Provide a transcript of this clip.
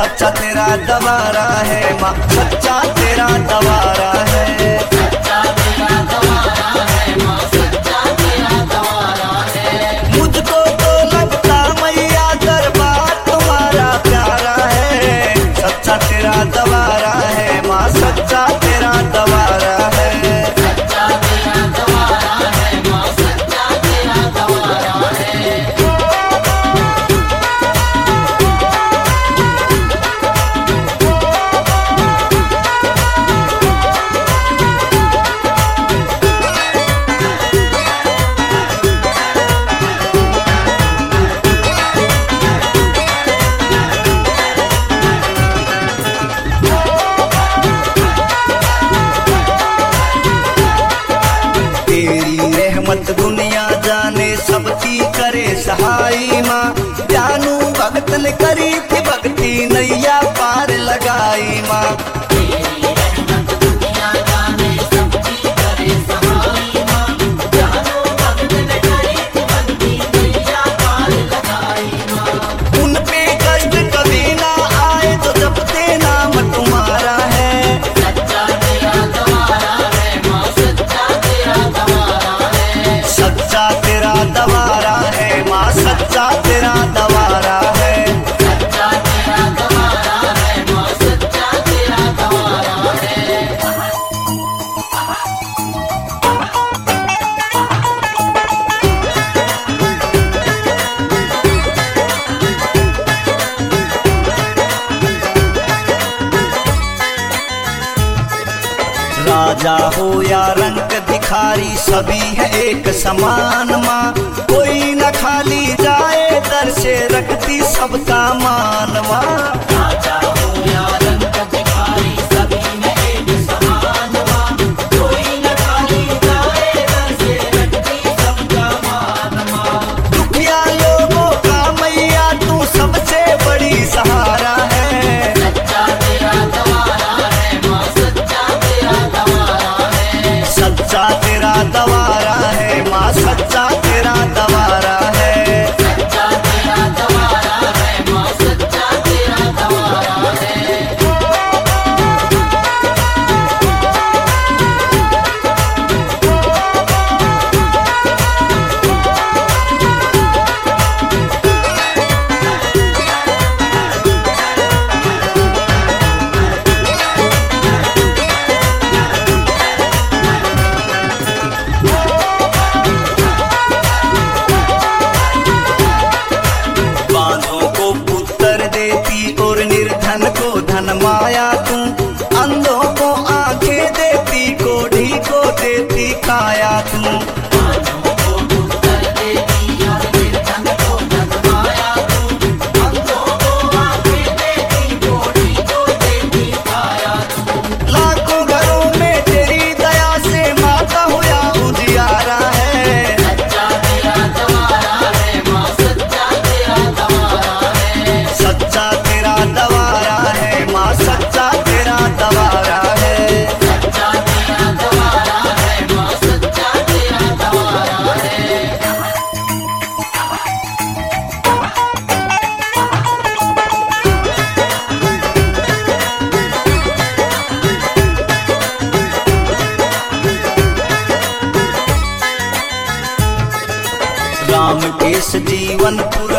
सच्चा तेरा दवारा है माँ, सच्चा तेरा दवारा है। सच्चा तेरा दवारा है माँ, सच्चा तेरा दवारा है। मुझको तो लगता मैया दरबार तुम्हारा प्यारा है। सच्चा तेरा दवारा है माँ, सच्चा तेरा दवारा है। सच्चा तेरा दवारा है माँ, सच्चा तेरा दवारा है। तेरी रहमत दुनिया जाने सबकी करे सहाई माँ। जानू भगतन करी थी भक्ति नैया पार लगाई माँ। तेरी रहमत दुनिया जाने सबकी करे सहाई माँ। जानो भक्त ने करी थी भक्ति नैया पार लगाई माँ। उन पे कष्ट कभी ना आए तो जपते नाम तुम्हारा है। सच्चा तेरा दवारा है माँ, सच्चा तेरा दवारा है। सच्चा तेरा दवारा है माँ, सच्चा तेरा दवारा है। सच्चा तेरा दवारा है माँ, सच्चा तेरा दवारा है। राजा हो या रंग भिखारी सभी है एक समान माँ। कोई न खाली जाए दर से रखती सबका मान माँ। राजा हो या रंग भिखारी सभी में एक समान माँ। कोई न खाली जाए दर से रखती सबका मान माँ। दुखिया लोगों का मैया तू सबसे बड़ी सहारा है। सच्चा तेरा दवारा है माँ, सच्चा तेरा दवारा है। सच्चा तेरा दवारा है माँ, सच्चा तेरा दवारा है। सच्चा तेरा दवारा है माँ, सच्चा तेरा दवारा है। बांधों को पुत्र देती और निर्धन को धन माया तू। अंधों को आंखें देती, कोढ़ी को देती काया तू। बांधों को पुत्र देती और निर्धन को धन माया तू। अंधों को आंखें देती, कोढ़ी को देती काया तू। लाखों घरों में तेरी दया से माता हुआ उजियारा है। सच्चा तेरा दवारा है माँ, सच्चा तेरा दवारा है। सच्चा तेरा दवारा है माँ, सच्चा तेरा दवारा है। सच्चा तेरा दवारा है माँ, सच्चा तेरा दवारा है। राम केश जीवन पुर